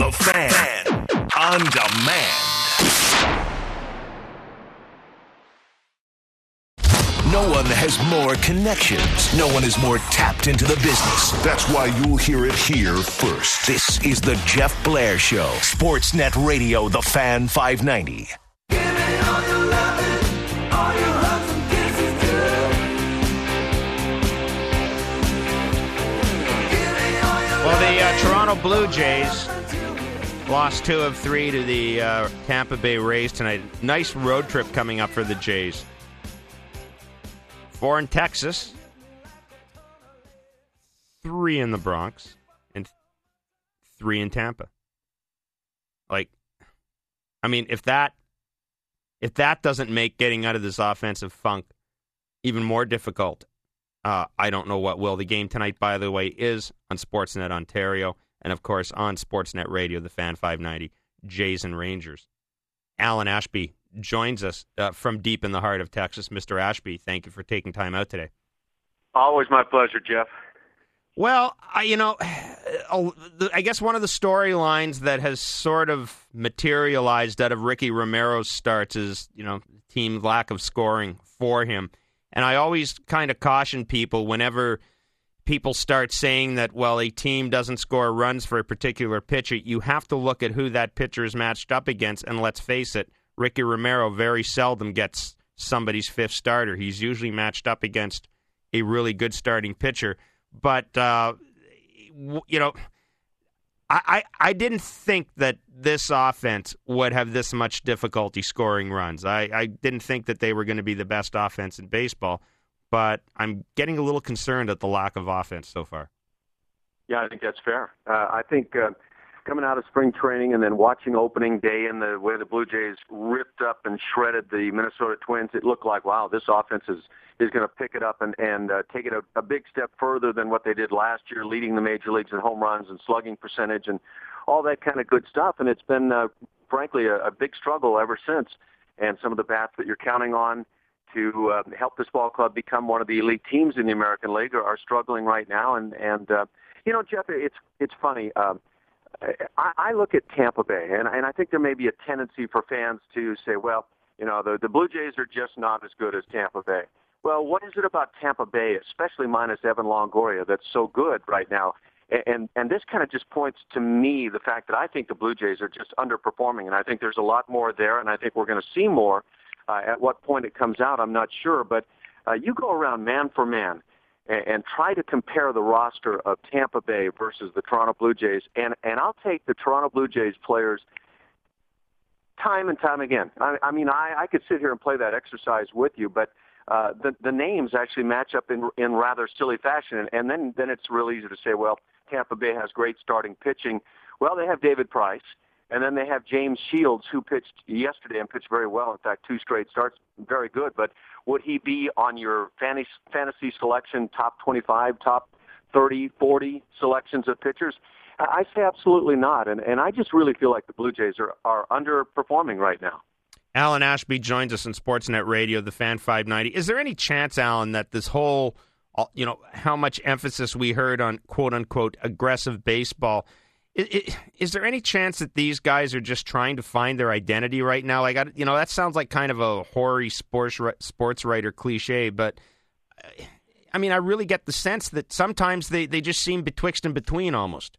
The Fan. On demand. No one has more connections. No one is more tapped into the business. That's why you'll hear it here first. This is the Jeff Blair Show. Sportsnet Radio, The Fan 590. Give me all your loving, all your hugs and kisses too. Well, the Toronto Blue Jays lost 2 of 3 to the Tampa Bay Rays tonight. Nice road trip coming up for the Jays. 4 in Texas, 3 in the Bronx, and 3 in Tampa. If that doesn't make getting out of this offensive funk even more difficult, I don't know what will. The game tonight, by the way, is on Sportsnet Ontario, and of course on Sportsnet Radio, the Fan 590, Jays and Rangers. Alan Ashby joins us from deep in the heart of Texas. Mr. Ashby, thank you for taking time out today. Always my pleasure, Jeff. Well, I guess one of the storylines that has sort of materialized out of Ricky Romero's starts is, team lack of scoring for him. And I always kind of caution people whenever people start saying that, well, a team doesn't score runs for a particular pitcher, you have to look at who that pitcher is matched up against. And let's face it, Ricky Romero very seldom gets somebody's 5th starter. He's usually matched up against a really good starting pitcher. But, I didn't think that this offense would have this much difficulty scoring runs. I didn't think that they were going to be the best offense in baseball, but I'm getting a little concerned at the lack of offense so far. Yeah, I think that's fair. I think coming out of spring training and then watching opening day and the way the Blue Jays ripped up and shredded the Minnesota Twins, it looked like, wow, this offense is going to pick it up and take it a big step further than what they did last year, leading the major leagues in home runs and slugging percentage and all that kind of good stuff. And it's been, frankly, a big struggle ever since. And some of the bats that you're counting on to help this ball club become one of the elite teams in the American League are struggling right now. And Jeff, it's funny. I look at Tampa Bay, and I think there may be a tendency for fans to say, well, the Blue Jays are just not as good as Tampa Bay. Well, what is it about Tampa Bay, especially minus Evan Longoria, that's so good right now? And this kind of just points to me the fact that I think the Blue Jays are just underperforming, and I think there's a lot more there, and I think we're going to see more. At what point it comes out, I'm not sure, but you go around man for man and try to compare the roster of Tampa Bay versus the Toronto Blue Jays, and I'll take the Toronto Blue Jays players time and time again. I could sit here and play that exercise with you, but the names actually match up in rather silly fashion, and then it's real easy to say, well, Tampa Bay has great starting pitching. Well, they have David Price, and then they have James Shields, who pitched yesterday and pitched very well. In fact, 2 straight starts, very good. But would he be on your fantasy selection, top 25, top 30, 40 selections of pitchers? I say absolutely not, and I just really feel like the Blue Jays are underperforming right now. Alan Ashby joins us on Sportsnet Radio, the Fan 590. Is there any chance, Alan, that this whole, how much emphasis we heard on quote-unquote aggressive baseball, is there any chance that these guys are just trying to find their identity right now? That sounds like kind of a hoary sports writer cliche, but I really get the sense that sometimes they just seem betwixt and between almost.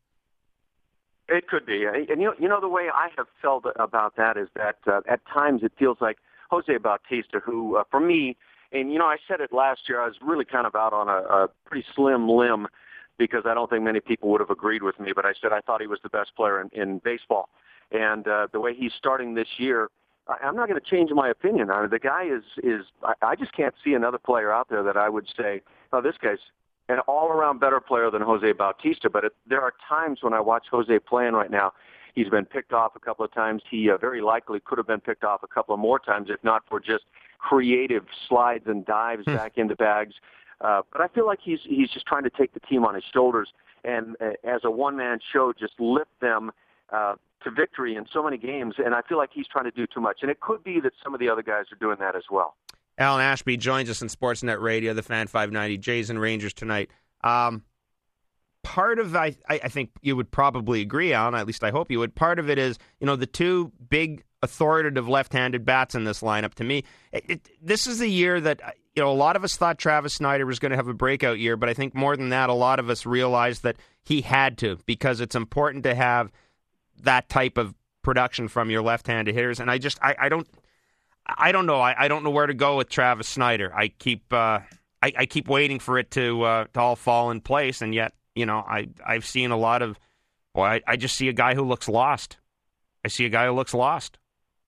It could be. And the way I have felt about that is that at times it feels like Jose Bautista, who, for me, and, I said it last year, I was really kind of out on a pretty slim limb because I don't think many people would have agreed with me, but I said I thought he was the best player in baseball. And the way he's starting this year, I'm not going to change my opinion. The guy is I just can't see another player out there that I would say, oh, this guy's an all-around better player than Jose Bautista. But there are times when I watch Jose playing right now, he's been picked off a couple of times. He very likely could have been picked off a couple of more times, if not for just creative slides and dives back into bags. But I feel like he's just trying to take the team on his shoulders and as a one-man show, just lift them to victory in so many games. And I feel like he's trying to do too much. And it could be that some of the other guys are doing that as well. Alan Ashby joins us on Sportsnet Radio, the Fan 590, Jays and Rangers tonight. part of I think you would probably agree, Alan, at least I hope you would, part of it is, the two big authoritative left-handed bats in this lineup. To me, this is the year that, a lot of us thought Travis Snider was going to have a breakout year, but I think more than that, a lot of us realized that he had to, because it's important to have that type of production from your left-handed hitters. And I don't know. I don't know where to go with Travis Snider. I keep waiting for it to all fall in place, and yet, I've seen a lot of, I just see a guy who looks lost. I see a guy who looks lost.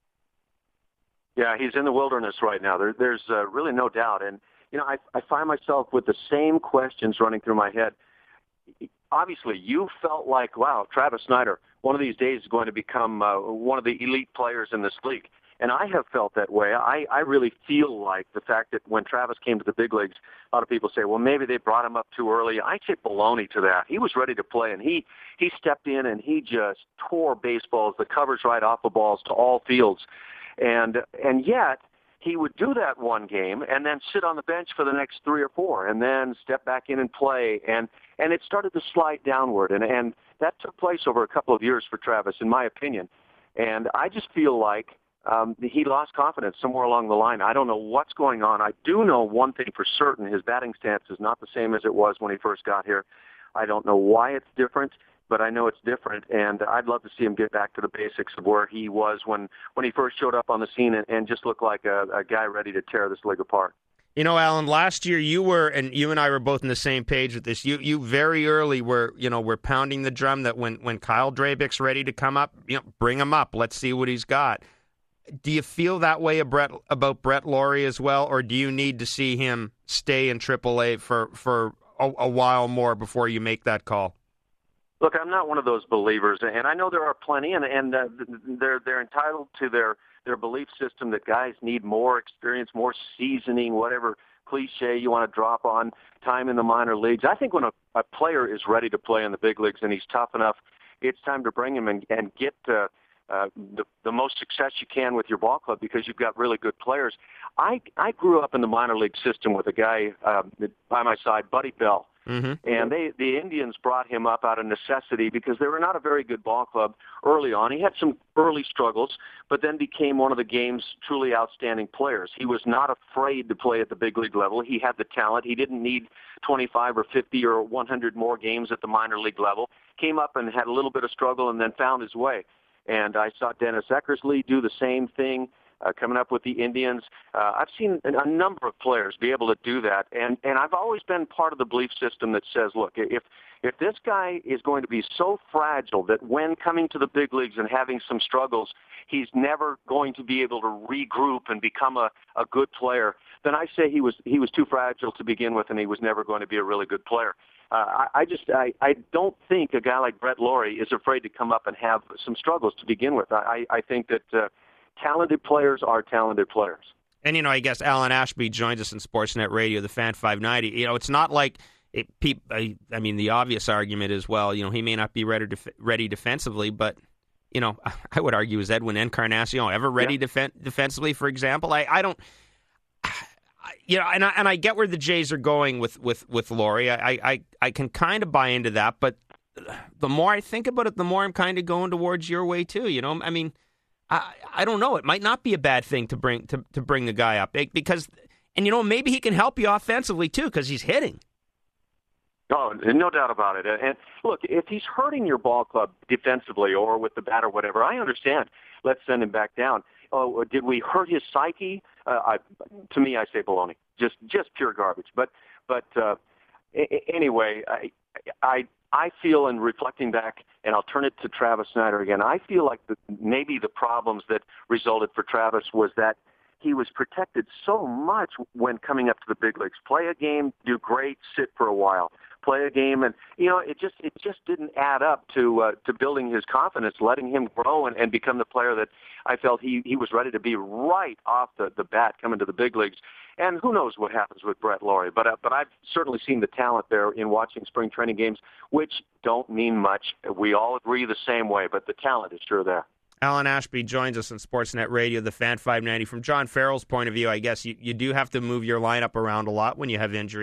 Yeah, he's in the wilderness right now. There's really no doubt. And, I find myself with the same questions running through my head. Obviously, you felt like, wow, Travis Snider, one of these days is going to become one of the elite players in this league. And I have felt that way. I really feel like the fact that when Travis came to the big leagues, a lot of people say, well, maybe they brought him up too early. I say baloney to that. He was ready to play, and he stepped in and he just tore baseballs, the covers right off the balls to all fields. And yet he would do that one game and then sit on the bench for the next 3 or 4 and then step back in and play. And it started to slide downward. And that took place over a couple of years for Travis, in my opinion. And I just feel like he lost confidence somewhere along the line. I don't know what's going on. I do know one thing for certain. His batting stance is not the same as it was when he first got here. I don't know why it's different, but I know it's different, and I'd love to see him get back to the basics of where he was when he first showed up on the scene and just looked like a guy ready to tear this league apart. Alan, last year you and I were both on the same page with this. You very early were pounding the drum that when Kyle Drabek's ready to come up, bring him up. Let's see what he's got. Do you feel that way about Brett Lawrie as well, or do you need to see him stay in AAA for a while more before you make that call? Look, I'm not one of those believers, and I know there are plenty, and they're entitled to their belief system that guys need more experience, more seasoning, whatever cliche you want to drop on, time in the minor leagues. I think when a player is ready to play in the big leagues and he's tough enough, it's time to bring him and get the most success you can with your ball club, because you've got really good players. I grew up in the minor league system with a guy by my side, Buddy Bell. Mm-hmm. And the Indians brought him up out of necessity because they were not a very good ball club early on. He had some early struggles, but then became one of the game's truly outstanding players. He was not afraid to play at the big league level. He had the talent. He didn't need 25 or 50 or 100 more games at the minor league level. Came up and had a little bit of struggle and then found his way. And I saw Dennis Eckersley do the same thing, coming up with the Indians. I've seen a number of players be able to do that. And I've always been part of the belief system that says, look, if this guy is going to be so fragile that when coming to the big leagues and having some struggles, he's never going to be able to regroup and become a good player, then I say he was too fragile to begin with, and he was never going to be a really good player. I don't think a guy like Brett Lawrie is afraid to come up and have some struggles to begin with. I think that talented players are talented players. And, I guess Alan Ashby joins us in Sportsnet Radio, the Fan 590. It's not like the obvious argument is, well, he may not be ready defensively, but, I would argue, is Edwin Encarnacion ever ready defensively, for example? I don't... and I get where the Jays are going with Lawrie. I can kind of buy into that, but the more I think about it, the more I'm kind of going towards your way too. I don't know. It might not be a bad thing to bring the guy up because, maybe he can help you offensively too because he's hitting. Oh, no doubt about it. And look, if he's hurting your ball club defensively or with the bat or whatever, I understand. Let's send him back down. Oh, did we hurt his psyche? To me, I say baloney. Just pure garbage. But anyway, I feel, in reflecting back, and I'll turn it to Travis Snider again, I feel like maybe the problems that resulted for Travis was that he was protected so much when coming up to the big leagues. Play a game, do great, sit for a while. Play a game, and it just didn't add up to building his confidence, letting him grow and become the player that I felt he was ready to be right off the bat coming to the big leagues. And who knows what happens with Brett Lawrie, but I've certainly seen the talent there in watching spring training games, which don't mean much. We all agree the same way, but the talent is sure there. Alan Ashby joins us on Sportsnet Radio, the Fan 590. From John Farrell's point of view, I guess you do have to move your lineup around a lot when you have injuries.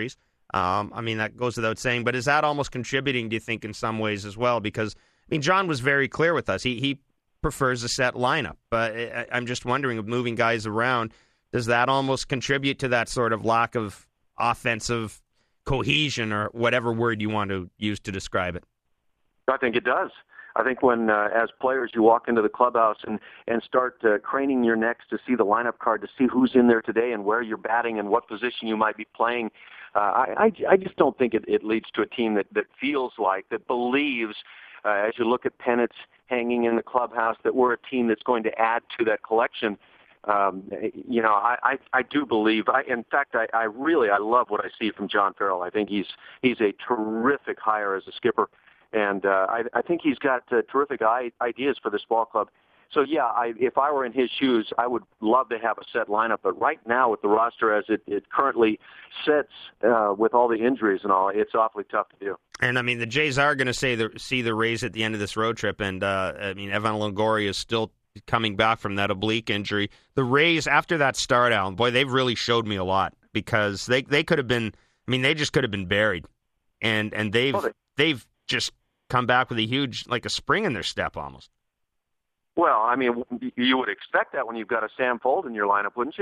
I mean, that goes without saying. But is that almost contributing, do you think, in some ways as well? Because, I mean, John was very clear with us. He prefers a set lineup. But I'm just wondering, of moving guys around, does that almost contribute to that sort of lack of offensive cohesion, or whatever word you want to use to describe it? I think it does. I think when, as players, you walk into the clubhouse and start craning your necks to see the lineup card, to see who's in there today and where you're batting and what position you might be playing, I just don't think it leads to a team that feels like, that believes, as you look at pennants hanging in the clubhouse, that we're a team that's going to add to that collection. You know, I do believe. In fact, I love what I see from John Farrell. I think he's a terrific hire as a skipper. And I think he's got terrific ideas for this ball club. So, yeah, if I were in his shoes, I would love to have a set lineup. But right now, with the roster as it currently sits, with all the injuries and all, it's awfully tough to do. And, I mean, the Jays are going to see the Rays at the end of this road trip. And, I mean, Evan Longoria is still coming back from that oblique injury. The Rays, after that start, Alan, boy, they've really showed me a lot, because they could have been, I mean, they just could have been buried. And they've just come back with a huge, like a spring in their step almost. Well, I mean, you would expect that when you've got a Sam Fold in your lineup, wouldn't you?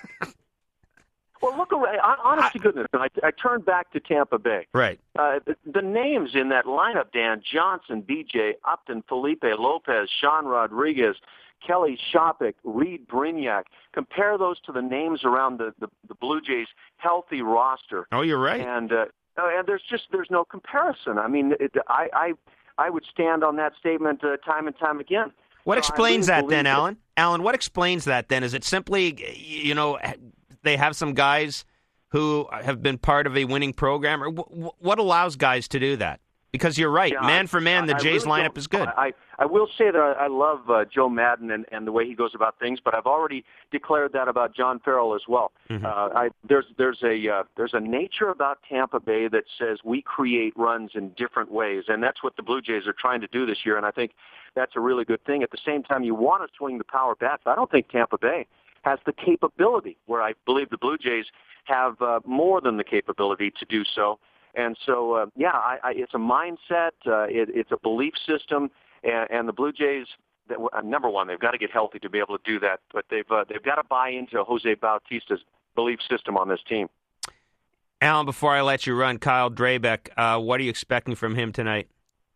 Well, look away. Honest to goodness, and I turned back to Tampa Bay. Right. The names in that lineup, Dan: Johnson, B.J. Upton, Felipe Lopez, Sean Rodriguez, Kelly Shopik, Reed Brignac. Compare those to the names around the Blue Jays' healthy roster. Oh, you're right. And there's no comparison. I mean, I would stand on that statement time and time again. What explains that then, Alan? Alan, what explains that then? Is it simply, you know, they have some guys who have been part of a winning program? Or what allows guys to do that? Because you're right, man for man, the Jays lineup is good. I will say that I love Joe Madden and the way he goes about things, but I've already declared that about John Farrell as well. Mm-hmm. There's a nature about Tampa Bay that says we create runs in different ways, and that's what the Blue Jays are trying to do this year, and I think that's a really good thing. At the same time, you want to swing the power bat. I don't think Tampa Bay has the capability, where I believe the Blue Jays have more than the capability to do so. And so, it's a mindset, it's a belief system, and the Blue Jays, number one, they've got to get healthy to be able to do that, but they've got to buy into Jose Bautista's belief system on this team. Alan, before I let you run, Kyle Drabek, what are you expecting from him tonight?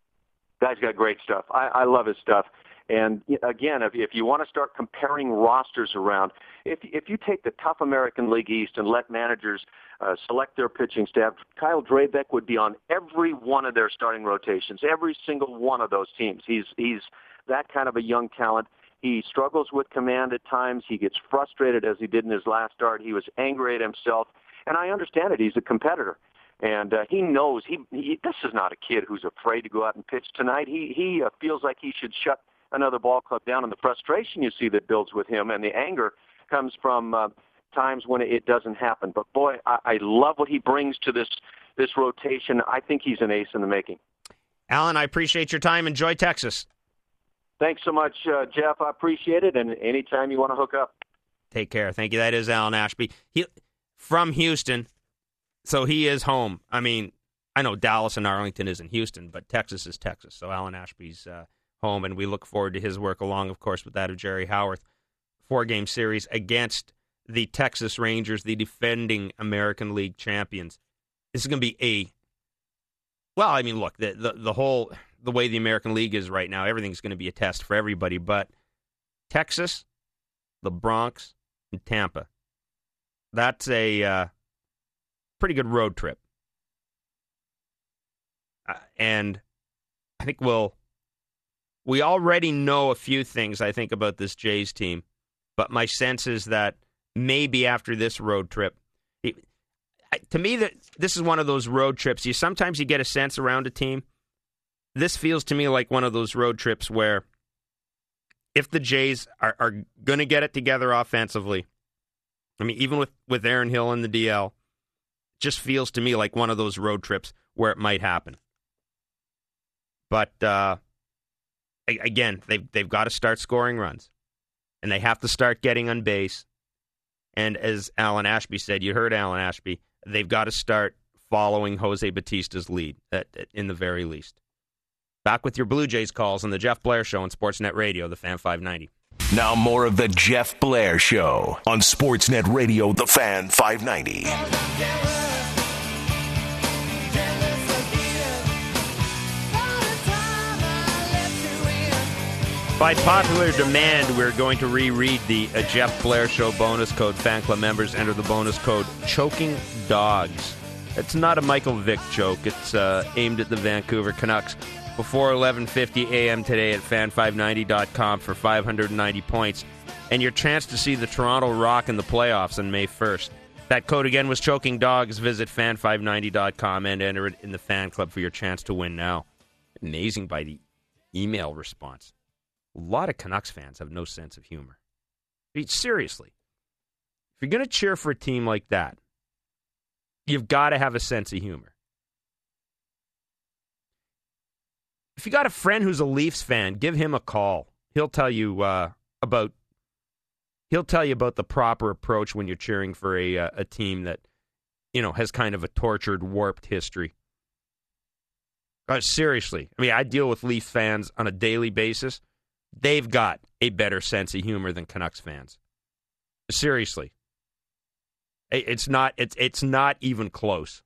Guy's got great stuff. I love his stuff. And again, if you want to start comparing rosters around, if you take the tough American League East and let managers select their pitching staff, Kyle Drabek would be on every one of their starting rotations, every single one of those teams. He's that kind of a young talent. He struggles with command at times. He gets frustrated, as he did in his last start. He was angry at himself, and I understand it. He's a competitor. And he knows this is not a kid who's afraid to go out and pitch tonight. He feels like he should shut another ball club down, and the frustration you see that builds with him and the anger comes from times when it doesn't happen. But boy, I love what he brings to this rotation. I think he's an ace in the making. Alan, I appreciate your time. Enjoy Texas. Thanks so much, Jeff. I appreciate it, and anytime you want to hook up. Take care. Thank you. That is Alan Ashby. He from Houston, so he is home. I mean, I know Dallas and Arlington is in Houston, but Texas is Texas. So Alan Ashby's home, and we look forward to his work along, of course, with that of Jerry Howarth. 4-game series against the Texas Rangers, the defending American League champions. This is going to be well, I mean, look, the way the American League is right now, everything's going to be a test for everybody, but Texas, the Bronx, and Tampa, that's a pretty good road trip. And I think we already know a few things, I think, about this Jays team, but my sense is that maybe after this road trip, to me, that this is one of those road trips. Sometimes you get a sense around a team. This feels to me like one of those road trips where if the Jays are going to get it together offensively, I mean, even with Aaron Hill in the DL, it just feels to me like one of those road trips where it might happen. But again, they've got to start scoring runs, and they have to start getting on base. And as Alan Ashby said, you heard Alan Ashby, they've got to start following Jose Batista's lead, in the very least. Back with your Blue Jays calls on the Jeff Blair Show on Sportsnet Radio, the Fan 590. Now more of the Jeff Blair Show on Sportsnet Radio, the Fan 590. By popular demand, we're going to reread the Jeff Blair Show bonus code. Fan club members enter the bonus code Choking Dogs. It's not a Michael Vick joke. It's aimed at the Vancouver Canucks. Before 11:50 a.m. today at fan590.com for 590 points and your chance to see the Toronto Rock in the playoffs on May 1st. That code again was Choking Dogs. Visit fan590.com and enter it in the fan club for your chance to win now. Amazing by the email response. A lot of Canucks fans have no sense of humor. I mean, seriously, if you're going to cheer for a team like that, you've got to have a sense of humor. If you got a friend who's a Leafs fan, give him a call. He'll tell you about the proper approach when you're cheering for a team that, has kind of a tortured, warped history. Seriously, I mean, I deal with Leafs fans on a daily basis. They've got a better sense of humor than Canucks fans. Seriously, it's not even close.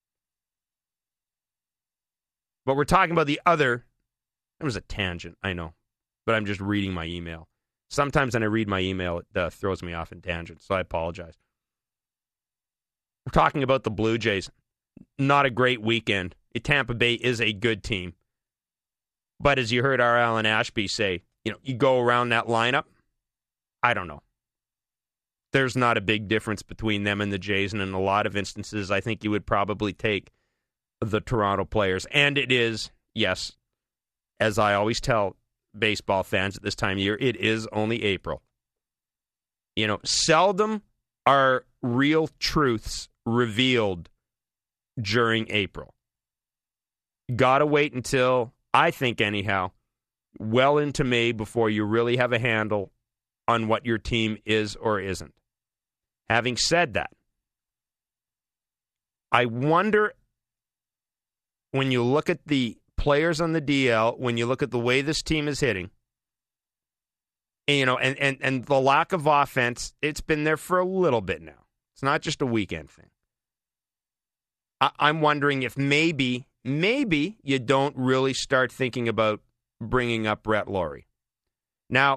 But we're talking about the other. It was a tangent, I know, but I'm just reading my email. Sometimes when I read my email, it throws me off in tangents, so I apologize. We're talking about the Blue Jays. Not a great weekend. Tampa Bay is a good team. But as you heard our Alan Ashby say, you go around that lineup, I don't know. There's not a big difference between them and the Jays, and in a lot of instances, I think you would probably take the Toronto players. And it is, yes, as I always tell baseball fans at this time of year, it is only April. Seldom are real truths revealed during April. Gotta wait until, I think anyhow, well into May before you really have a handle on what your team is or isn't. Having said that, I wonder, when you look at the players on the DL, when you look at the way this team is hitting, and the lack of offense, it's been there for a little bit now. It's not just a weekend thing. I'm wondering if maybe you don't really start thinking about bringing up Brett Lawrie. Now,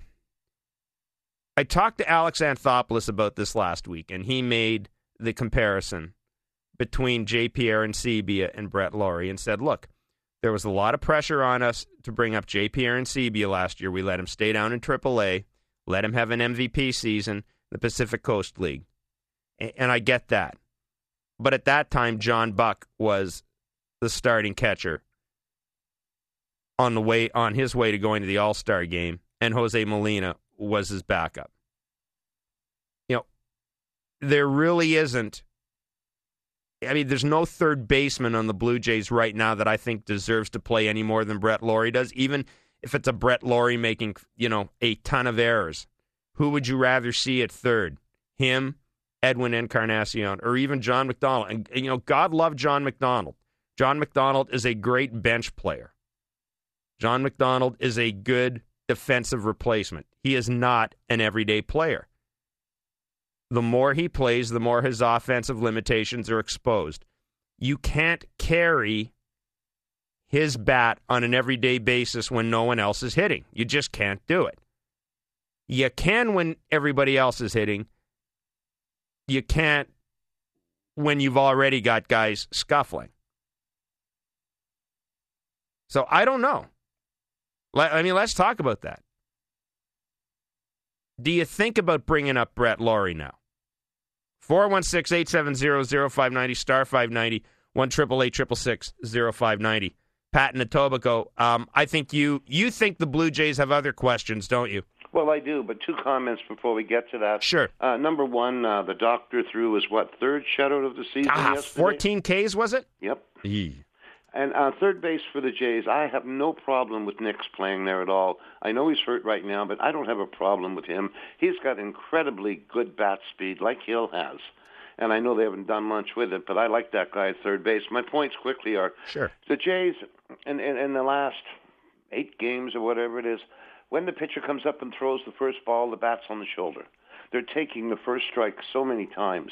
I talked to Alex Anthopoulos about this last week, and he made the comparison between J.P. Arencibia and Brett Lawrie and said, look, there was a lot of pressure on us to bring up J.P. Arencibia last year. We let him stay down in AAA, let him have an MVP season, the Pacific Coast League. And I get that. But at that time, John Buck was the starting catcher on his way to going to the All-Star game, and Jose Molina was his backup. There really isn't. I mean, there's no third baseman on the Blue Jays right now that I think deserves to play any more than Brett Lawrie does, even if it's a Brett Lawrie making, a ton of errors. Who would you rather see at third? Him, Edwin Encarnacion, or even John McDonald? And, God love John McDonald. John McDonald is a great bench player. John McDonald is a good defensive replacement. He is not an everyday player. The more he plays, the more his offensive limitations are exposed. You can't carry his bat on an everyday basis when no one else is hitting. You just can't do it. You can when everybody else is hitting. You can't when you've already got guys scuffling. So I don't know. Let's talk about that. Do you think about bringing up Brett Lawrie now? 416-870-0590, star 590, 1-888-666-0590. Pat in Etobicoke, I think you think the Blue Jays have other questions, don't you? Well, I do, but two comments before we get to that. Sure. Number one, the doctor threw his, third shutout of the season yesterday? 14 Ks, was it? Yep. Eee. And third base for the Jays, I have no problem with Nix playing there at all. I know he's hurt right now, but I don't have a problem with him. He's got incredibly good bat speed, like Hill has. and I know they haven't done much with it, but I like that guy at third base. My points quickly are, Sure. The Jays, in the last 8 games or whatever it is, when the pitcher comes up and throws the first ball, the bat's on the shoulder. They're taking the first strike so many times.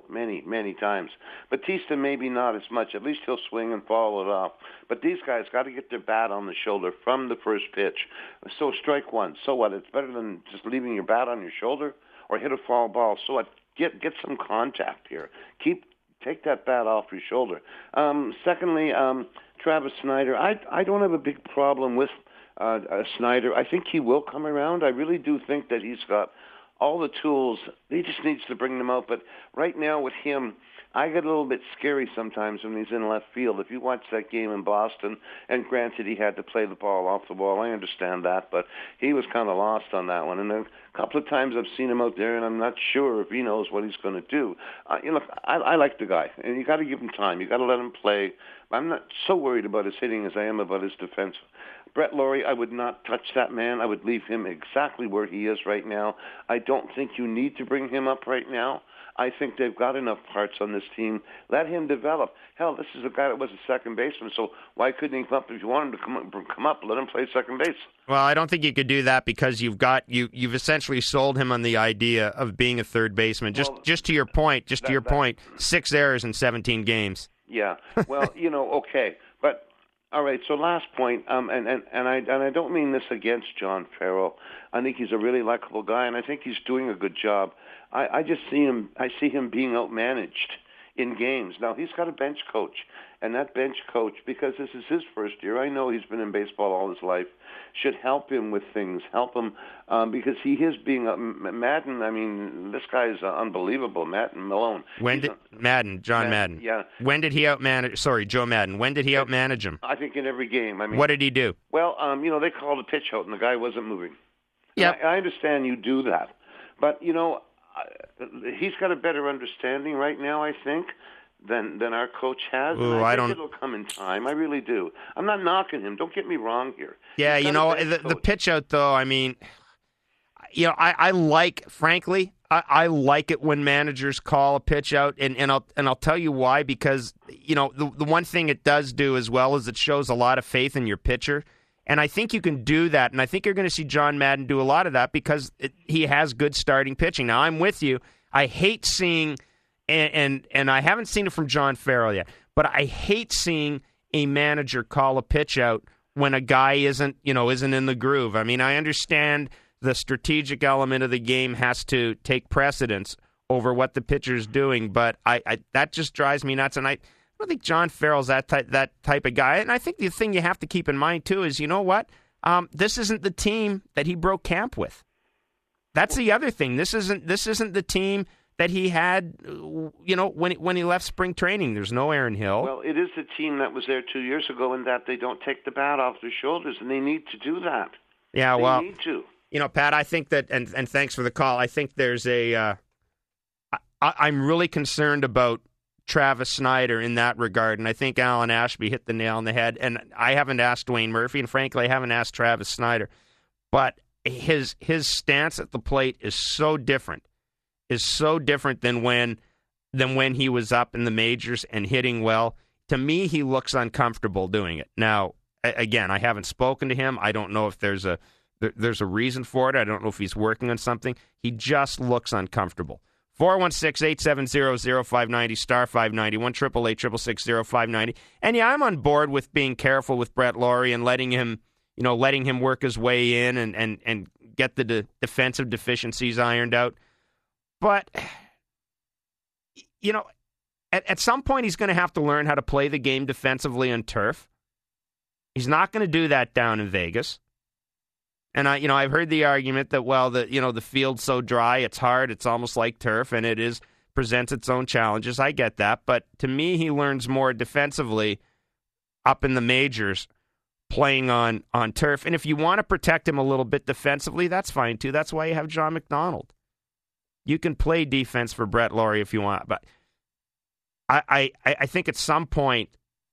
Batista maybe not as much. At least he'll swing and follow it off. But these guys got to get their bat on the shoulder from the first pitch. So strike one. So what? It's better than just leaving your bat on your shoulder or hit a foul ball. So what? Get some contact here. Take that bat off your shoulder. Secondly, Travis Snider. I don't have a big problem with Snider. I think he will come around. I really do think that he's got all the tools. He just needs to bring them out. But right now with him, I get a little bit scary sometimes when he's in left field. If you watch that game in Boston, and granted he had to play the ball off the wall, I understand that, but he was kind of lost on that one. And a couple of times I've seen him out there, and I'm not sure if he knows what he's going to do. I like the guy, and you got to give him time. You got to let him play. I'm not so worried about his hitting as I am about his defense. Brett Laurie, I would not touch that man. I would leave him exactly where he is right now. I don't think you need to bring him up right now. I think they've got enough parts on this team. Let him develop. Hell, this is a guy that was a second baseman, so why couldn't he come up? If you want him to come up, let him play second base. Well, I don't think you could do that because you've essentially sold him on the idea of being a third baseman. Just to your point, 6 errors in 17 games. Yeah. Well, okay. But all right, so last point, and I don't mean this against John Farrell. I think he's a really likable guy, and I think he's doing a good job. I see him being outmanaged in games. Now, he's got a bench coach, and that bench coach, because this is his first year, I know he's been in baseball all his life, should help him with things, because he is being Madden. I mean, this guy is unbelievable, Madden Malone. John Madden. Yeah. When did he outmanage? Sorry, Joe Madden. When did he outmanage him? I think in every game. I mean, what did he do? Well, they called a pitch out, and the guy wasn't moving. Yeah. I understand you do that, but he's got a better understanding right now, I think, than our coach has. Ooh, I think it'll come in time. I really do. I'm not knocking him. Don't get me wrong here. Yeah, the pitch out, though, I mean, I like, frankly, I like it when managers call a pitch out, and I'll tell you why, because, the one thing it does do as well is it shows a lot of faith in your pitcher. And I think you can do that, and I think you're going to see John Madden do a lot of that because he has good starting pitching. Now, I'm with you. I hate seeing, and I haven't seen it from John Farrell yet, but I hate seeing a manager call a pitch out when a guy isn't in the groove. I mean, I understand the strategic element of the game has to take precedence over what the pitcher's doing, but I that just drives me nuts, and I don't think John Farrell's that type of guy. And I think the thing you have to keep in mind, too, is, this isn't the team that he broke camp with. That's the other thing. This isn't the team that he had, when he left spring training. There's no Aaron Hill. Well, it is the team that was there 2 years ago in that they don't take the bat off their shoulders, and they need to do that. Yeah, they need to. Pat, I think that, and thanks for the call, I think there's I'm really concerned about Travis Snider in that regard, and I think Alan Ashby hit the nail on the head. And I haven't asked Dwayne Murphy, and frankly, I haven't asked Travis Snider, but his stance at the plate is so different than when he was up in the majors and hitting well. To me, he looks uncomfortable doing it. Now, again, I haven't spoken to him. I don't know if there's a reason for it. I don't know if he's working on something. He just looks uncomfortable. 416-870-0590, star 590, 1-888-660-590. And yeah, I'm on board with being careful with Brett Laurie and letting him work his way in and get the defensive deficiencies ironed out. But, at some point he's going to have to learn how to play the game defensively on turf. He's not going to do that down in Vegas. And I've heard the argument that, the field's so dry, it's hard, it's almost like turf, and it presents its own challenges. I get that, but to me, he learns more defensively up in the majors playing on turf. And if you want to protect him a little bit defensively, that's fine too. That's why you have John McDonald. You can play defense for Brett Laurie if you want, but I think at some point,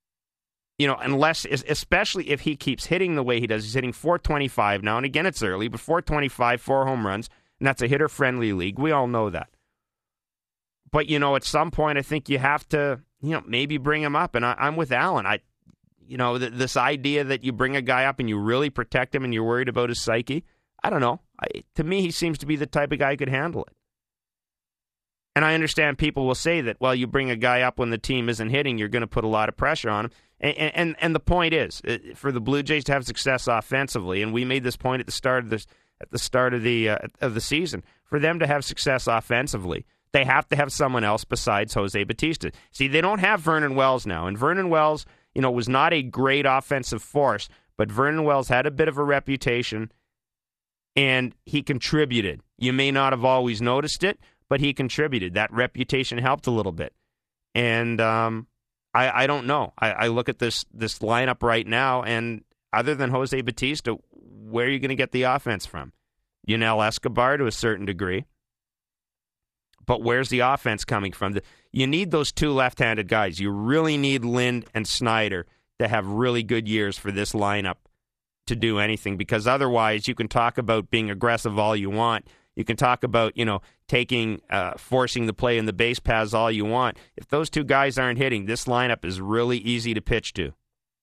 especially if he keeps hitting the way he does, he's hitting .425 now, and again, it's early, but .425, 4 home runs, and that's a hitter-friendly league. We all know that. But, at some point, I think you have to, maybe bring him up. And I'm with Alan. This idea that you bring a guy up and you really protect him and you're worried about his psyche, I don't know. To me, he seems to be the type of guy who could handle it. And I understand people will say that, well, you bring a guy up when the team isn't hitting, you're going to put a lot of pressure on him. And the point is, for the Blue Jays to have success offensively, and we made this point at the start of the season, for them to have success offensively, they have to have someone else besides Jose Bautista. See, they don't have Vernon Wells now, and Vernon Wells, was not a great offensive force, but Vernon Wells had a bit of a reputation, and he contributed. You may not have always noticed it, but he contributed. That reputation helped a little bit. And I don't know. I look at this lineup right now, and other than Jose Bautista, where are you going to get the offense from? Yunel Escobar to a certain degree. But where's the offense coming from? You need those two left-handed guys. You really need Lind and Snyder to have really good years for this lineup to do anything, because otherwise you can talk about being aggressive all you want. You can talk about, forcing the play in the base paths all you want. If those two guys aren't hitting, this lineup is really easy to pitch to.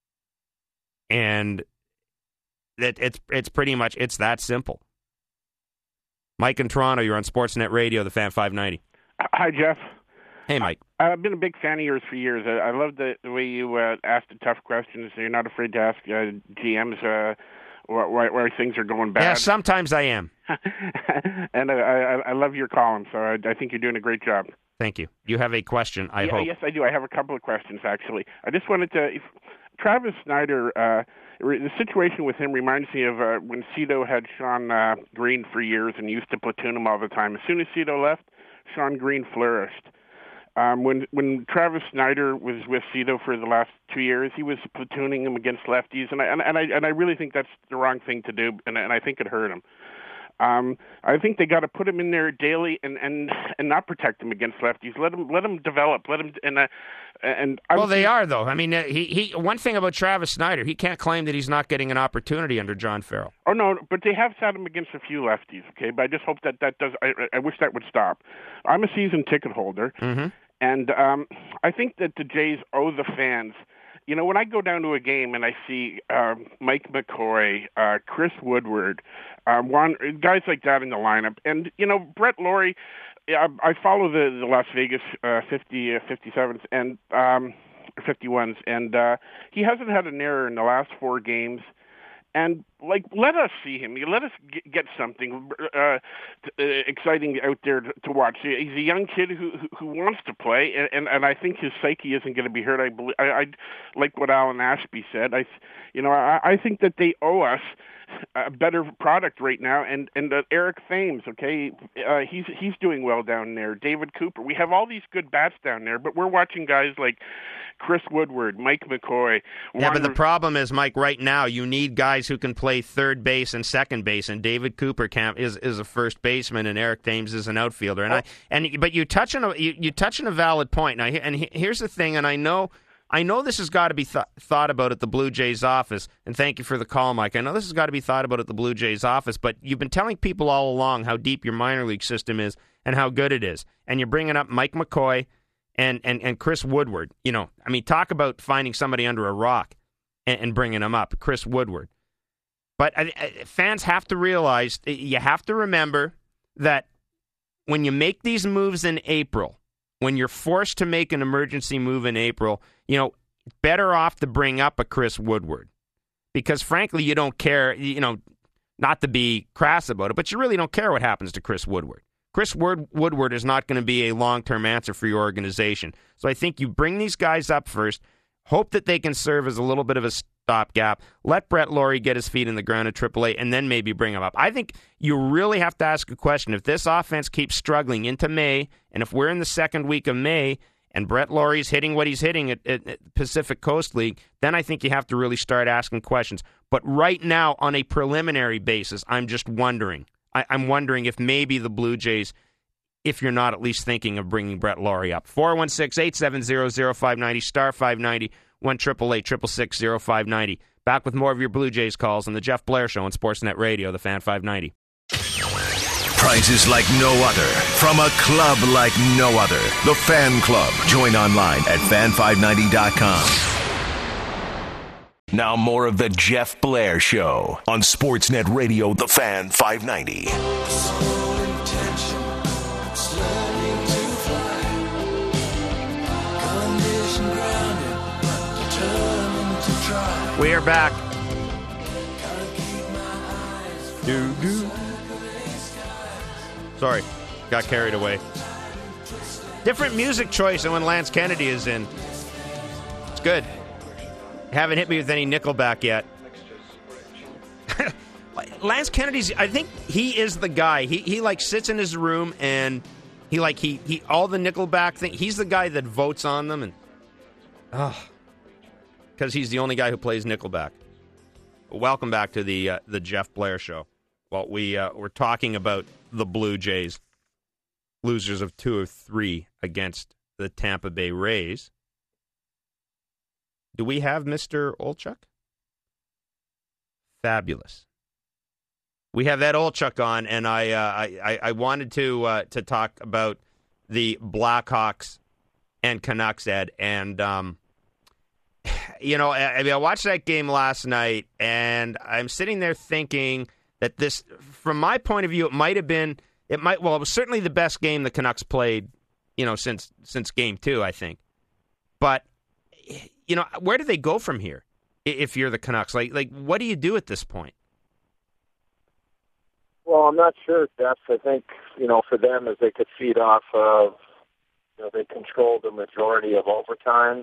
And it's pretty much, it's that simple. Mike in Toronto, you're on Sportsnet Radio, the Fan 590. Hi, Jeff. Hey, Mike. I've been a big fan of yours for years. I love the way you ask the tough questions. You're not afraid to ask GMs why things are going bad. Yeah, sometimes I am. And I love your column, so I think you're doing a great job. Thank you. You have a question, I hope. Yes, I do. I have a couple of questions, actually. I just wanted to... Travis Snyder, the situation with him reminds me of when Cito had Sean Green for years and used to platoon him all the time. As soon as Cito left, Sean Green flourished. When Travis Snyder was with Cito for the last 2 years, he was platooning him against lefties, and I really think that's the wrong thing to do, and I think it hurt him. I think they got to put him in there daily and not protect him against lefties. Let him develop. They are though. I mean, he one thing about Travis Snyder, he can't claim that he's not getting an opportunity under John Farrell. Oh no, but they have sat him against a few lefties. Okay, but I just hope that does. I wish that would stop. I'm a season ticket holder, and I think that the Jays owe the fans. When I go down to a game and I see Mike McCoy, Chris Woodward, guys like that in the lineup, and, Brett Lawrie, I follow the Las Vegas 57s and 51s, and he hasn't had an error in the last 4 games. And, let us see him. Let us get something exciting out there to watch. He's a young kid who wants to play, and I think his psyche isn't going to be hurt. I like what Alan Ashby said. I think that they owe us a better product right now. And Eric Thames, okay, he's doing well down there. David Cooper. We have all these good bats down there, but we're watching guys like Chris Woodward, Mike McCoy. Yeah, but the problem is, Mike, right now you need guys who can play third base and second base, and David Cooper is a first baseman, and Eric Thames is an outfielder. But you touch on a valid point. Now, here's the thing, and I know this has got to be thought about at the Blue Jays office, and thank you for the call, Mike. I know this has got to be thought about at the Blue Jays office, but you've been telling people all along how deep your minor league system is and how good it is, and you're bringing up Mike McCoy and Chris Woodward. Talk about finding somebody under a rock and bringing them up, Chris Woodward. But fans have to realize, you have to remember that when you make these moves in April, when you're forced to make an emergency move in April, better off to bring up a Chris Woodward. Because frankly, you don't care, not to be crass about it, but you really don't care what happens to Chris Woodward. Chris Woodward is not going to be a long-term answer for your organization. So I think you bring these guys up first, hope that they can serve as a little bit of a stopgap, let Brett Lawrie get his feet in the ground at AAA, and then maybe bring him up. I think you really have to ask a question. If this offense keeps struggling into May, and if we're in the second week of May, and Brett Laurie's hitting what he's hitting at Pacific Coast League, then I think you have to really start asking questions. But right now, on a preliminary basis, I'm just wondering. I'm wondering if maybe the Blue Jays, if you're not at least thinking of bringing Brett Lawrie up. 416-870-0590, star 590, 1-888-666-0590. Back with more of your Blue Jays calls on the Jeff Blair Show on Sportsnet Radio, the Fan 590. Prizes like no other. From a club like no other. The Fan Club. Join online at fan590.com. Now more of the Jeff Blair Show on Sportsnet Radio, The Fan 590. We are back. Sorry, got carried away. Different music choice than when Lance Kennedy is in. It's good. Haven't hit me with any Nickelback yet. Lance Kennedy's, I think he is the guy. He like sits in his room and he all the Nickelback thing. He's the guy that votes on them, and because he's the only guy who plays Nickelback. Welcome back to the Jeff Blair Show. Well, we're talking about the Blue Jays, losers of 2 of 3 against the Tampa Bay Rays. Do we have Mr. Olchuk? Fabulous. We have Ed Olchuk on, and I wanted to talk about the Blackhawks and Canucks, Ed, and I watched that game last night, and I'm sitting there thinking that this, from my point of view, it was certainly the best game the Canucks played, since game 2, I think. But, where do they go from here if you're the Canucks? Like, what do you do at this point? Well, I'm not sure, Jeff. I think, for them, as they could feed off of, they controlled the majority of overtime.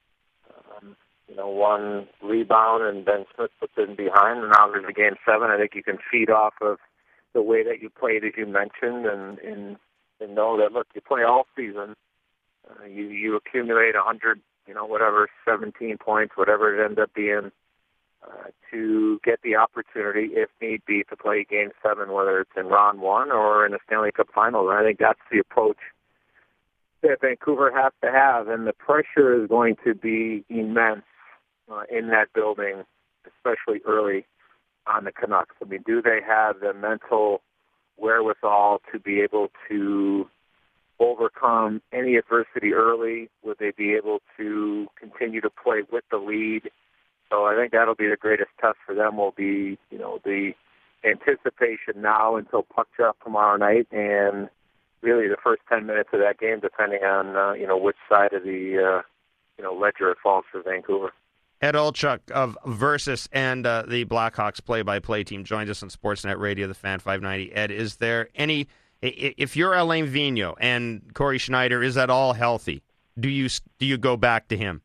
One rebound and Ben Smith puts it in behind, and now there's a game 7. I think you can feed off of the way that you played, as you mentioned, and know that, look, you play all season. You accumulate 100, 17 points, whatever it ends up being, to get the opportunity, if need be, to play game 7, whether it's in round 1 or in the Stanley Cup Finals. And I think that's the approach that Vancouver has to have, and the pressure is going to be immense in that building, especially early on the Canucks. I mean, do they have the mental wherewithal to be able to overcome any adversity early? Would they be able to continue to play with the lead? So I think that'll be the greatest test for them, will be, the anticipation now until puck drop tomorrow night, and really the first 10 minutes of that game, depending on, which side of the, ledger it falls for Vancouver. Ed Olchuk of Versus and the Blackhawks play-by-play team joins us on Sportsnet Radio, the Fan 590. Ed, is there any, if you're Alain Vigneault and Corey Schneider is at all healthy, do you go back to him?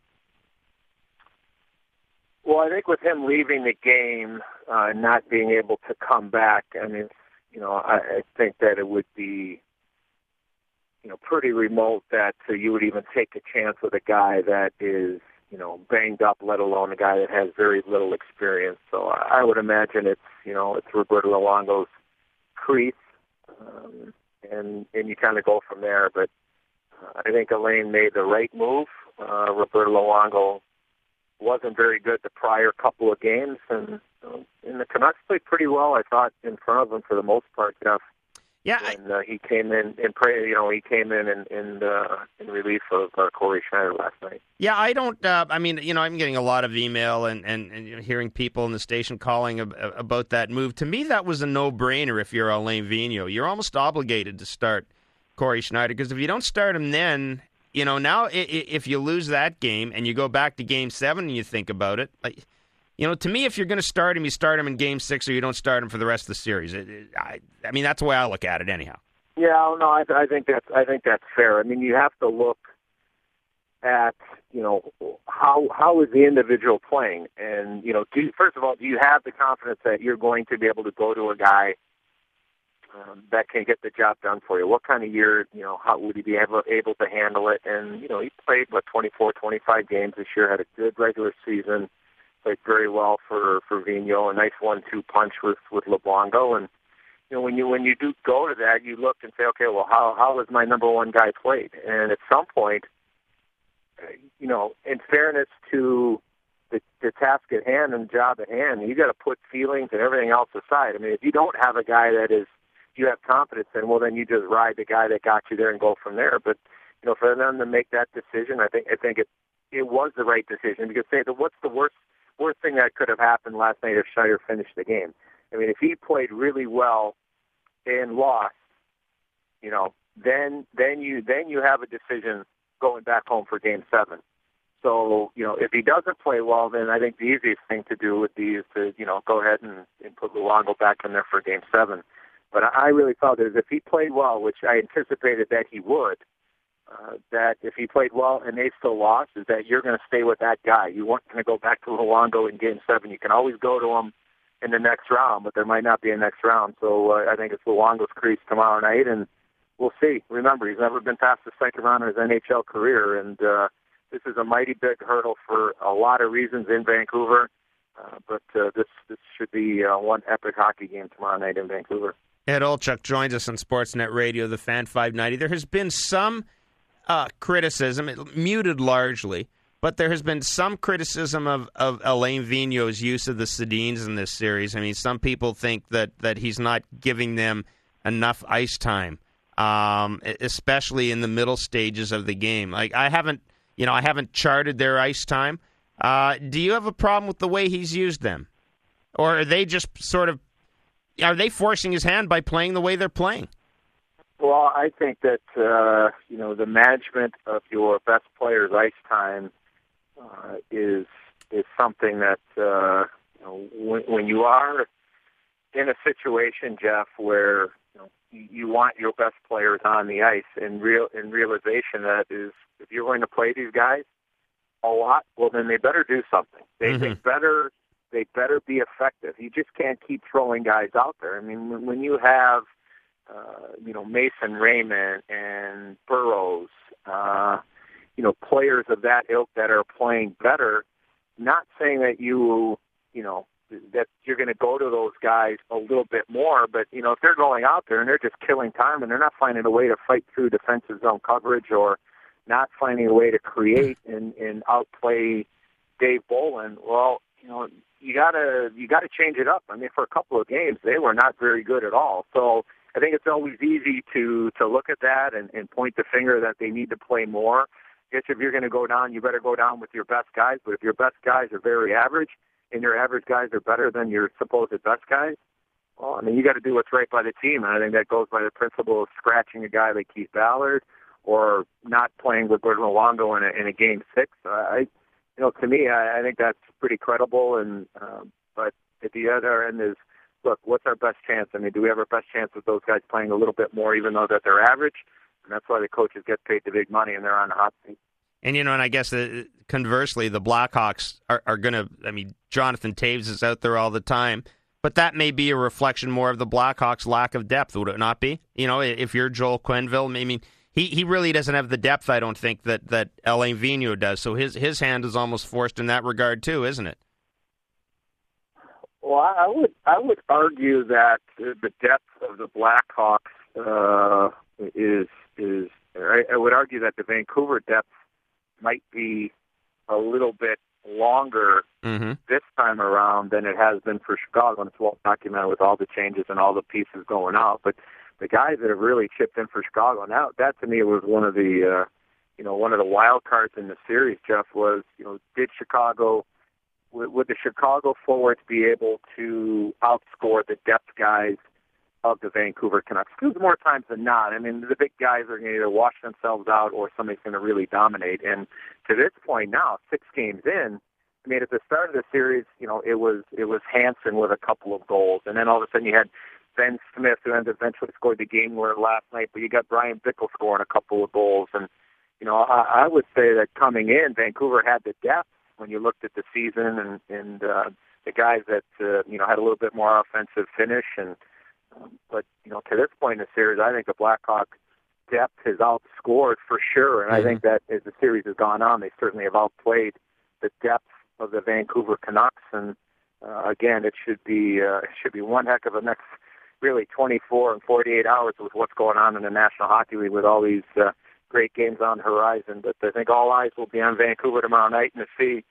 Well, I think with him leaving the game and not being able to come back, I mean, I think that it would be, pretty remote that you would even take a chance with a guy that is, banged up, let alone a guy that has very little experience. So I would imagine it's Roberto Luongo's crease, and you kind of go from there. But I think Alain made the right move. Roberto Luongo wasn't very good the prior couple of games, and the Canucks played pretty well, I thought, in front of them for the most part, Jeff. Yeah, and he came in and he came in relief of Corey Schneider last night. Yeah, I don't. I'm getting a lot of email and hearing people in the station calling about that move. To me, that was a no-brainer. If you're Alain Vigneault, you're almost obligated to start Corey Schneider, because if you don't start him, then now if you lose that game and you go back to Game 7 and you think about it, like. To me, if you're going to start him, you start him in Game 6, or you don't start him for the rest of the series. That's the way I look at it, anyhow. Yeah, no, I think that's fair. I mean, you have to look at how is the individual playing, and first of all, do you have the confidence that you're going to be able to go to a guy that can get the job done for you? What kind of year, how would he be able to handle it? And he played 24, 25 games this year, had a good regular season. Played very well for Vigneault, a nice 1-2 punch with Luongo, and when you do go to that, you look and say, okay, well, how has my number one guy played? And at some point, in fairness to the task at hand and job at hand, you got to put feelings and everything else aside. I mean, if you don't have a guy that is you have confidence in, well, then you just ride the guy that got you there and go from there. But for them to make that decision, I think it was the right decision, because what's the worst thing that could have happened last night if Shire finished the game? I mean, if he played really well and lost, then you have a decision going back home for Game 7. So, if he doesn't play well, then I think the easiest thing to do would be to, go ahead and put Luongo back in there for Game 7. But I really felt that if he played well, which I anticipated that he would, that if he played well and they still lost, is that you're going to stay with that guy. You weren't going to go back to Luongo in Game 7. You can always go to him in the next round, but there might not be a next round. So I think it's Luongo's crease tomorrow night, and we'll see. Remember, he's never been past the second round in his NHL career, and this is a mighty big hurdle for a lot of reasons in Vancouver. But this should be one epic hockey game tomorrow night in Vancouver. Ed Olchuk joins us on Sportsnet Radio, the Fan 590. There has been some criticism, muted largely, but there has been some criticism of Alain Vigneault's use of the Sedins in this series. I mean, some people think that he's not giving them enough ice time, especially in the middle stages of the game. Like, I haven't charted their ice time. Do you have a problem with the way he's used them? Or are they just are they forcing his hand by playing the way they're playing? Well, I think that, the management of your best player's ice time is something that, when you are in a situation, Jeff, where you want your best players on the ice, in realization that is, if you're going to play these guys a lot, well, then they better do something. They better be effective. You just can't keep throwing guys out there. I mean, when you have Mason Raymond and Burroughs, players of that ilk that are playing better, not saying that that you're going to go to those guys a little bit more, but, if they're going out there and they're just killing time and they're not finding a way to fight through defensive zone coverage or not finding a way to create and outplay Dave Bolland, well, you gotta change it up. I mean, for a couple of games, they were not very good at all. So I think it's always easy to look at that and point the finger that they need to play more. I guess if you're going to go down, you better go down with your best guys. But if your best guys are very average and your average guys are better than your supposed best guys, well, I mean, you got to do what's right by the team. And I think that goes by the principle of scratching a guy like Keith Ballard or not playing with Gordon Luongo in a Game 6. To me, I think that's pretty credible. And but at the other end is, look, what's our best chance? I mean, do we have our best chance with those guys playing a little bit more, even though that they're average? And that's why the coaches get paid the big money and they're on the hot seat. And, and I guess conversely, the Blackhawks are going to, I mean, Jonathan Toews is out there all the time, but that may be a reflection more of the Blackhawks' lack of depth, would it not be? If you're Joel Quenneville, I mean, he really doesn't have the depth, I don't think, that Alain Vigneault does. So his hand is almost forced in that regard too, isn't it? Well, I would argue that the depth of the Blackhawks is I would argue that the Vancouver depth might be a little bit longer this time around than it has been for Chicago, and it's well documented with all the changes and all the pieces going out. But the guys that have really chipped in for Chicago, now that to me was one of the wild cards in the series. Jeff, was did Chicago? Would the Chicago forwards be able to outscore the depth guys of the Vancouver Canucks? Because more times than not, I mean, the big guys are going to either wash themselves out or somebody's going to really dominate. And to this point now, 6 games in, I mean, at the start of the series, it was Hansen with a couple of goals. And then all of a sudden you had Ben Smith, who eventually scored the game winner last night, but you got Brian Bickle scoring a couple of goals. And, I would say that coming in, Vancouver had the depth when you looked at the season and the guys that, had a little bit more offensive finish. And but, to this point in the series, I think the Blackhawks depth has outscored for sure. And I think that as the series has gone on, they certainly have outplayed the depth of the Vancouver Canucks. And again, it should be one heck of a next really 24 and 48 hours with what's going on in the National Hockey League with all these great games on the horizon. But I think all eyes will be on Vancouver tomorrow night and to see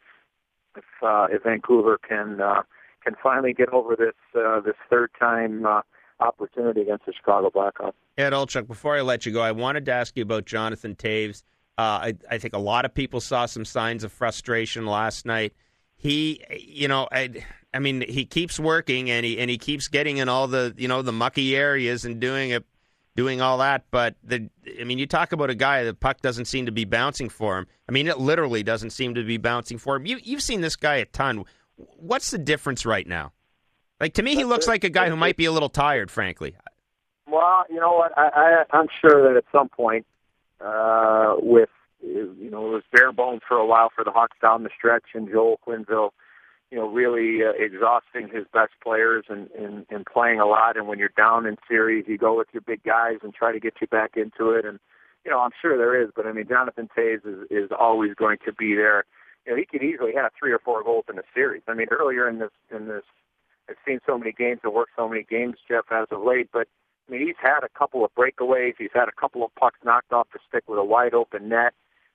if Vancouver can finally get over this third time opportunity against the Chicago Blackhawks. Ed Olczyk, before I let you go, I wanted to ask you about Jonathan Toews. I think a lot of people saw some signs of frustration last night. He, I mean, he keeps working and he keeps getting in all the, the mucky areas and doing all that. But you talk about a guy, the puck doesn't seem to be bouncing for him. I mean, it literally doesn't seem to be bouncing for him. You've seen this guy a ton. What's the difference right now? Like, to me, he looks like a guy who might be a little tired, frankly. Well, you know what? I'm sure that at some point, it was bare bones for a while for the Hawks down the stretch, and Joel Quenneville, really exhausting his best players and playing a lot. And when you're down in series, you go with your big guys and try to get you back into it. And, I'm sure there is, but Jonathan Toews is always going to be there. He could easily have 3 or 4 goals in a series. Earlier in this, I've seen so many games and worked so many games, Jeff, as of late, but he's had a couple of breakaways. He's had a couple of pucks knocked off the stick with a wide open net.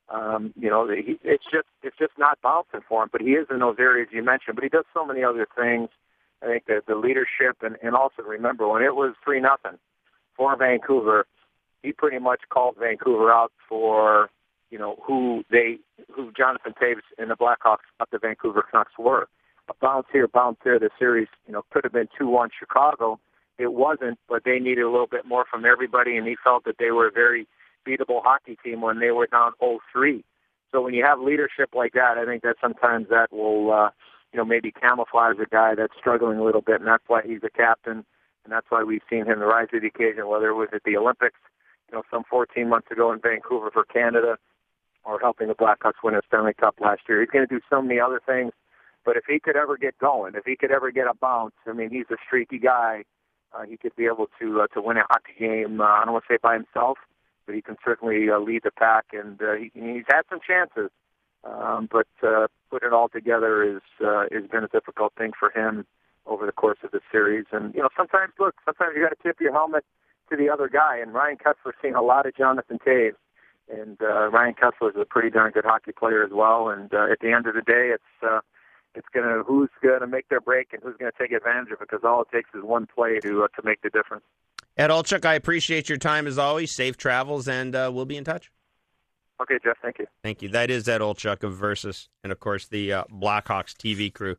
It's just not bouncing for him, but he is in those areas you mentioned, but he does so many other things. I think that the leadership and also remember when it was 3-0 for Vancouver, he pretty much called Vancouver out for, who Jonathan Toews and the Blackhawks up the Vancouver Canucks were. A bounce here, bounce there. The series, could have been 2-1 Chicago. It wasn't, but they needed a little bit more from everybody, and he felt that they were a very beatable hockey team when they were down 0-3. So when you have leadership like that, I think that sometimes that will, maybe camouflage a guy that's struggling a little bit, and that's why he's a captain, and that's why we've seen him rise to the occasion, whether it was at the Olympics, some 14 months ago in Vancouver for Canada, or helping the Blackhawks win a Stanley Cup last year. He's going to do so many other things, but if he could ever get going, if he could ever get a bounce, he's a streaky guy. He could be able to win a hockey game. I don't want to say by himself, but he can certainly lead the pack, and he's had some chances. But putting it all together has been a difficult thing for him over the course of the series. And sometimes you got to tip your helmet to the other guy. And Ryan Kesler's seen a lot of Jonathan Toews, and Ryan Kesler is a pretty darn good hockey player as well. And at the end of the day, it's who's gonna make their break and who's gonna take advantage of it, because all it takes is one play to make the difference. Ed Olczyk, I appreciate your time as always. Safe travels, and we'll be in touch. Okay, Jeff. Thank you. Thank you. That is Ed Olczyk of Versus, and of course the Blackhawks TV crew.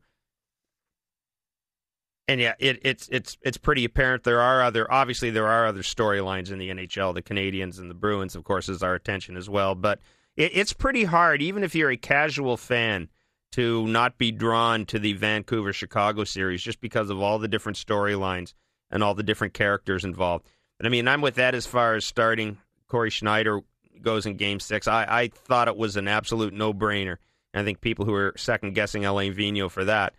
And yeah, it's pretty apparent there are other storylines in the NHL. The Canadiens and the Bruins, of course, is our attention as well. But it's pretty hard, even if you're a casual fan, to not be drawn to the Vancouver-Chicago series just because of all the different storylines and all the different characters involved. But I'm with Ed as far as starting Corey Schneider goes in Game 6. I thought it was an absolute no-brainer. And I think people who are second-guessing Alain Vigneault for that,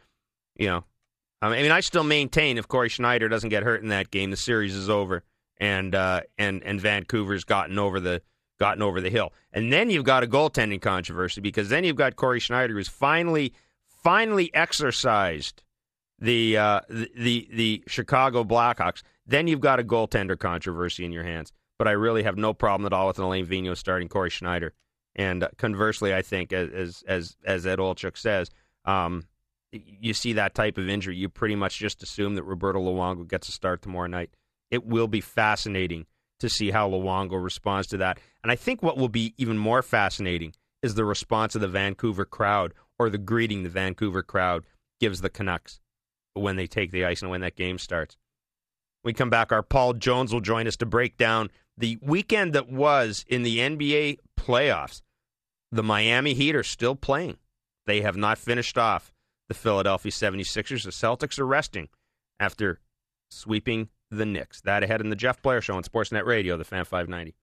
I still maintain if Corey Schneider doesn't get hurt in that game, the series is over, and Vancouver's gotten over the hill. And then you've got a goaltending controversy, because then you've got Corey Schneider, who's finally exercised the Chicago Blackhawks. Then you've got a goaltender controversy in your hands. But I really have no problem at all with Alain Vigneault starting Corey Schneider. And conversely, I think, as Ed Olczyk says, you see that type of injury, you pretty much just assume that Roberto Luongo gets a start tomorrow night. It will be fascinating to see how Luongo responds to that. And I think what will be even more fascinating is the response of the Vancouver crowd, or the greeting the Vancouver crowd gives the Canucks when they take the ice and when that game starts. When we come back, our Paul Jones will join us to break down the weekend that was in the NBA playoffs. The Miami Heat are still playing. They have not finished off the Philadelphia 76ers. The Celtics are resting after sweeping the Knicks. That ahead in the Jeff Blair Show on Sportsnet Radio, the Fan 590.